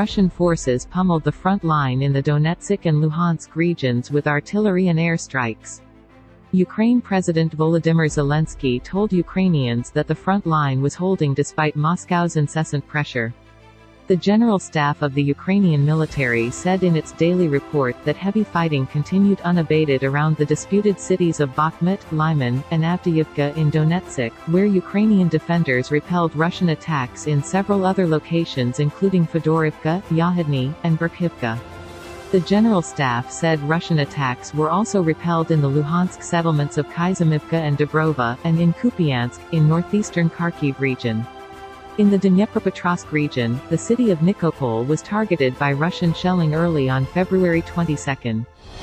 Russian forces pummeled the front line in the Donetsk and Luhansk regions with artillery and airstrikes. Ukraine President Volodymyr Zelensky told Ukrainians that the front line was holding despite Moscow's incessant pressure. The General Staff of the Ukrainian military said in its daily report that heavy fighting continued unabated around the disputed cities of Bakhmut, Lyman, and Avdiivka in Donetsk, where Ukrainian defenders repelled Russian attacks in several other locations including Fedorivka, Yahodny, and Berkhivka. The General Staff said Russian attacks were also repelled in the Luhansk settlements of Kyzymivka and Dubrova, and in Kupiansk, in northeastern Kharkiv region. In the Dnipropetrovsk region, the city of Nikopol was targeted by Russian shelling early on February 22.